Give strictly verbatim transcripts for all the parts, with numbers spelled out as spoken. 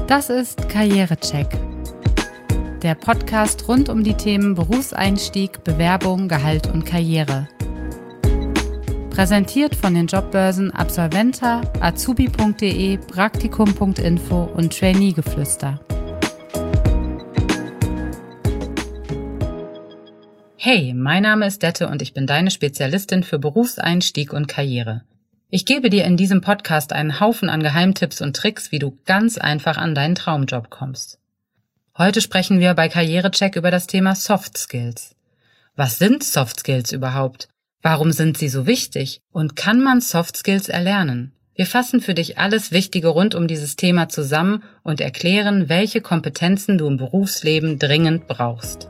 Das ist Karrierecheck, der Podcast rund um die Themen Berufseinstieg, Bewerbung, Gehalt und Karriere. Präsentiert von den Jobbörsen Absolventa, azubi punkt de, praktikum punkt info und Trainee-Geflüster. Hey, mein Name ist Dette und ich bin deine Spezialistin für Berufseinstieg und Karriere. Ich gebe dir in diesem Podcast einen Haufen an Geheimtipps und Tricks, wie du ganz einfach an deinen Traumjob kommst. Heute sprechen wir bei Karrierecheck über das Thema Soft Skills. Was sind Soft Skills überhaupt? Warum sind sie so wichtig? Und kann man Soft Skills erlernen? Wir fassen für dich alles Wichtige rund um dieses Thema zusammen und erklären, welche Kompetenzen du im Berufsleben dringend brauchst.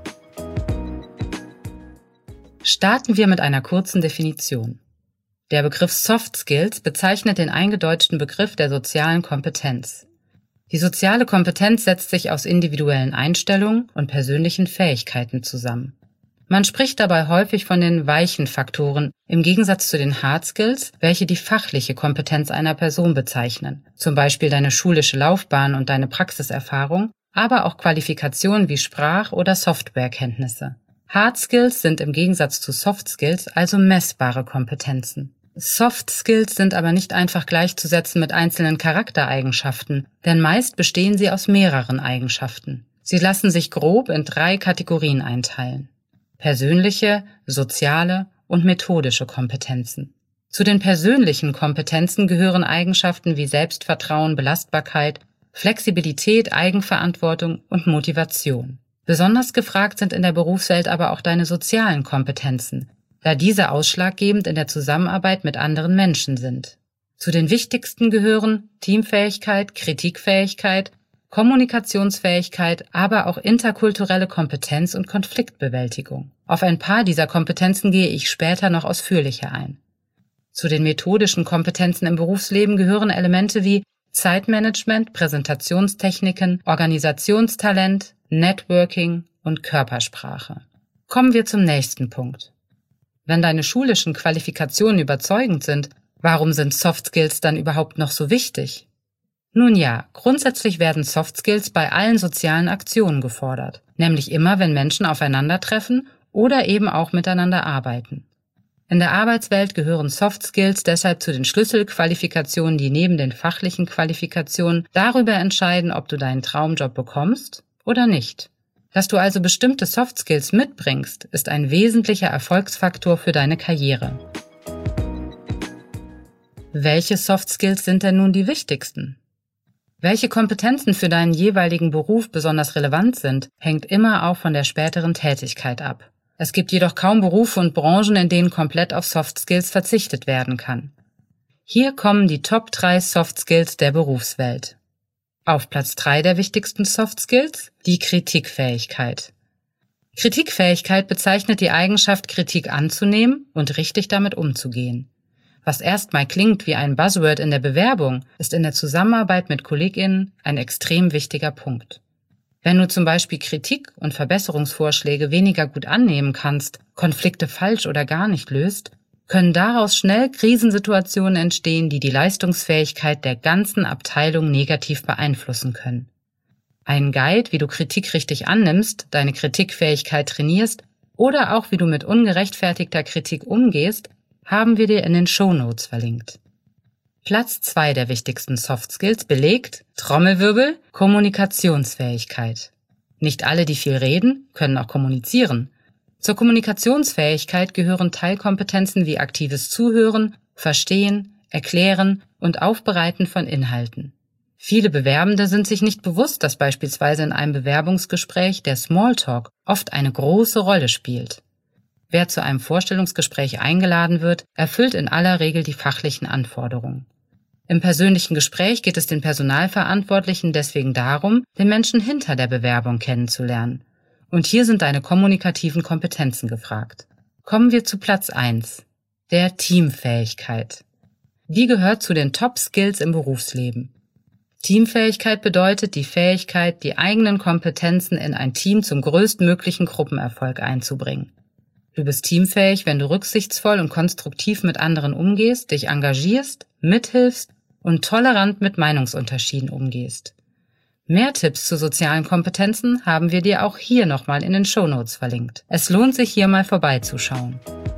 Starten wir mit einer kurzen Definition. Der Begriff Soft Skills bezeichnet den eingedeutschten Begriff der sozialen Kompetenz. Die soziale Kompetenz setzt sich aus individuellen Einstellungen und persönlichen Fähigkeiten zusammen. Man spricht dabei häufig von den weichen Faktoren im Gegensatz zu den Hard Skills, welche die fachliche Kompetenz einer Person bezeichnen, zum Beispiel deine schulische Laufbahn und deine Praxiserfahrung, aber auch Qualifikationen wie Sprach- oder Softwarekenntnisse. Hard Skills sind im Gegensatz zu Soft Skills also messbare Kompetenzen. Soft Skills sind aber nicht einfach gleichzusetzen mit einzelnen Charaktereigenschaften, denn meist bestehen sie aus mehreren Eigenschaften. Sie lassen sich grob in drei Kategorien einteilen: persönliche, soziale und methodische Kompetenzen. Zu den persönlichen Kompetenzen gehören Eigenschaften wie Selbstvertrauen, Belastbarkeit, Flexibilität, Eigenverantwortung und Motivation. Besonders gefragt sind in der Berufswelt aber auch deine sozialen Kompetenzen, da diese ausschlaggebend in der Zusammenarbeit mit anderen Menschen sind. Zu den wichtigsten gehören Teamfähigkeit, Kritikfähigkeit, Kommunikationsfähigkeit, aber auch interkulturelle Kompetenz und Konfliktbewältigung. Auf ein paar dieser Kompetenzen gehe ich später noch ausführlicher ein. Zu den methodischen Kompetenzen im Berufsleben gehören Elemente wie Zeitmanagement, Präsentationstechniken, Organisationstalent, Networking und Körpersprache. Kommen wir zum nächsten Punkt. Wenn deine schulischen Qualifikationen überzeugend sind, warum sind Soft Skills dann überhaupt noch so wichtig? Nun ja, grundsätzlich werden Soft Skills bei allen sozialen Aktionen gefordert, nämlich immer, wenn Menschen aufeinandertreffen oder eben auch miteinander arbeiten. In der Arbeitswelt gehören Soft Skills deshalb zu den Schlüsselqualifikationen, die neben den fachlichen Qualifikationen darüber entscheiden, ob du deinen Traumjob bekommst oder nicht. Dass du also bestimmte Soft Skills mitbringst, ist ein wesentlicher Erfolgsfaktor für deine Karriere. Welche Soft Skills sind denn nun die wichtigsten? Welche Kompetenzen für deinen jeweiligen Beruf besonders relevant sind, hängt immer auch von der späteren Tätigkeit ab. Es gibt jedoch kaum Berufe und Branchen, in denen komplett auf Soft Skills verzichtet werden kann. Hier kommen die Top drei Soft Skills der Berufswelt. Auf Platz drei der wichtigsten Soft Skills die Kritikfähigkeit. Kritikfähigkeit bezeichnet die Eigenschaft, Kritik anzunehmen und richtig damit umzugehen. Was erstmal klingt wie ein Buzzword in der Bewerbung, ist in der Zusammenarbeit mit KollegInnen ein extrem wichtiger Punkt. Wenn du zum Beispiel Kritik und Verbesserungsvorschläge weniger gut annehmen kannst, Konflikte falsch oder gar nicht löst, können daraus schnell Krisensituationen entstehen, die die Leistungsfähigkeit der ganzen Abteilung negativ beeinflussen können. Einen Guide, wie du Kritik richtig annimmst, deine Kritikfähigkeit trainierst oder auch wie du mit ungerechtfertigter Kritik umgehst, haben wir dir in den Shownotes verlinkt. Platz zwei der wichtigsten Soft Skills belegt, Trommelwirbel, Kommunikationsfähigkeit. Nicht alle, die viel reden, können auch kommunizieren. Zur Kommunikationsfähigkeit gehören Teilkompetenzen wie aktives Zuhören, Verstehen, Erklären und Aufbereiten von Inhalten. Viele Bewerbende sind sich nicht bewusst, dass beispielsweise in einem Bewerbungsgespräch der Smalltalk oft eine große Rolle spielt. Wer zu einem Vorstellungsgespräch eingeladen wird, erfüllt in aller Regel die fachlichen Anforderungen. Im persönlichen Gespräch geht es den Personalverantwortlichen deswegen darum, den Menschen hinter der Bewerbung kennenzulernen. Und hier sind deine kommunikativen Kompetenzen gefragt. Kommen wir zu Platz eins, der Teamfähigkeit. Die gehört zu den Top-Skills im Berufsleben. Teamfähigkeit bedeutet die Fähigkeit, die eigenen Kompetenzen in ein Team zum größtmöglichen Gruppenerfolg einzubringen. Du bist teamfähig, wenn du rücksichtsvoll und konstruktiv mit anderen umgehst, dich engagierst, mithilfst und tolerant mit Meinungsunterschieden umgehst. Mehr Tipps zu sozialen Kompetenzen haben wir dir auch hier nochmal in den Shownotes verlinkt. Es lohnt sich, hier mal vorbeizuschauen.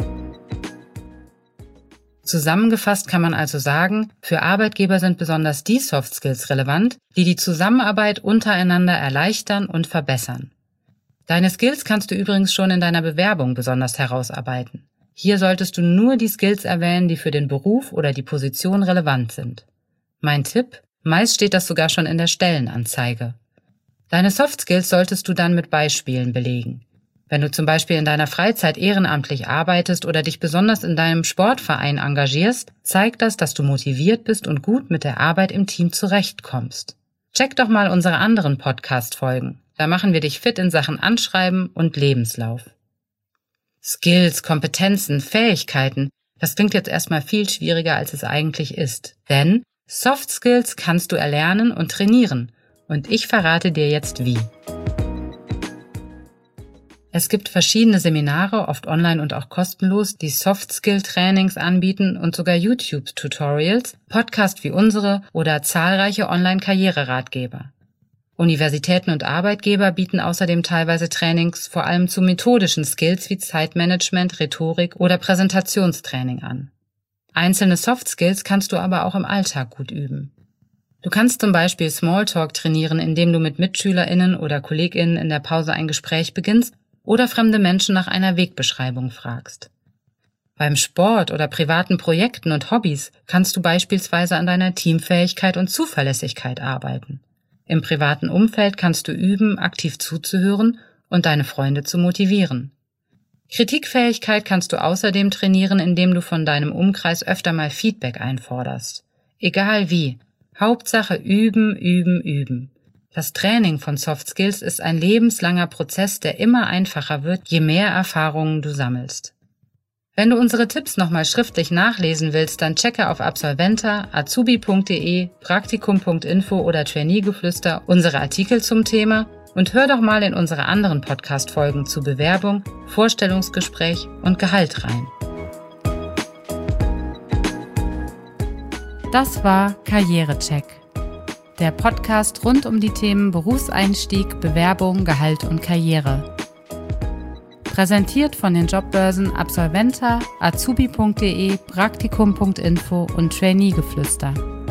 Zusammengefasst kann man also sagen, für Arbeitgeber sind besonders die Soft Skills relevant, die die Zusammenarbeit untereinander erleichtern und verbessern. Deine Skills kannst du übrigens schon in deiner Bewerbung besonders herausarbeiten. Hier solltest du nur die Skills erwähnen, die für den Beruf oder die Position relevant sind. Mein Tipp: Meist steht das sogar schon in der Stellenanzeige. Deine Soft Skills solltest du dann mit Beispielen belegen. Wenn du zum Beispiel in deiner Freizeit ehrenamtlich arbeitest oder dich besonders in deinem Sportverein engagierst, zeigt das, dass du motiviert bist und gut mit der Arbeit im Team zurechtkommst. Check doch mal unsere anderen Podcast-Folgen. Da machen wir dich fit in Sachen Anschreiben und Lebenslauf. Skills, Kompetenzen, Fähigkeiten, das klingt jetzt erstmal viel schwieriger, als es eigentlich ist. Denn Soft Skills kannst du erlernen und trainieren. Und ich verrate dir jetzt wie. Es gibt verschiedene Seminare, oft online und auch kostenlos, die Soft-Skill-Trainings anbieten und sogar YouTube-Tutorials, Podcasts wie unsere oder zahlreiche Online-Karriereratgeber. Universitäten und Arbeitgeber bieten außerdem teilweise Trainings vor allem zu methodischen Skills wie Zeitmanagement, Rhetorik oder Präsentationstraining an. Einzelne Soft Skills kannst du aber auch im Alltag gut üben. Du kannst zum Beispiel Smalltalk trainieren, indem du mit MitschülerInnen oder KollegInnen in der Pause ein Gespräch beginnst oder fremde Menschen nach einer Wegbeschreibung fragst. Beim Sport oder privaten Projekten und Hobbys kannst du beispielsweise an deiner Teamfähigkeit und Zuverlässigkeit arbeiten. Im privaten Umfeld kannst du üben, aktiv zuzuhören und deine Freunde zu motivieren. Kritikfähigkeit kannst du außerdem trainieren, indem du von deinem Umkreis öfter mal Feedback einforderst. Egal wie. Hauptsache üben, üben, üben. Das Training von Soft Skills ist ein lebenslanger Prozess, der immer einfacher wird, je mehr Erfahrungen du sammelst. Wenn du unsere Tipps nochmal schriftlich nachlesen willst, dann checke auf Absolventa, azubi punkt de, praktikum punkt info oder Trainee-Geflüster unsere Artikel zum Thema und hör doch mal in unsere anderen Podcast-Folgen zu Bewerbung, Vorstellungsgespräch und Gehalt rein. Das war Karrierecheck, der Podcast rund um die Themen Berufseinstieg, Bewerbung, Gehalt und Karriere. Präsentiert von den Jobbörsen Absolventa, azubi punkt de, praktikum punkt info und Trainee-Geflüster.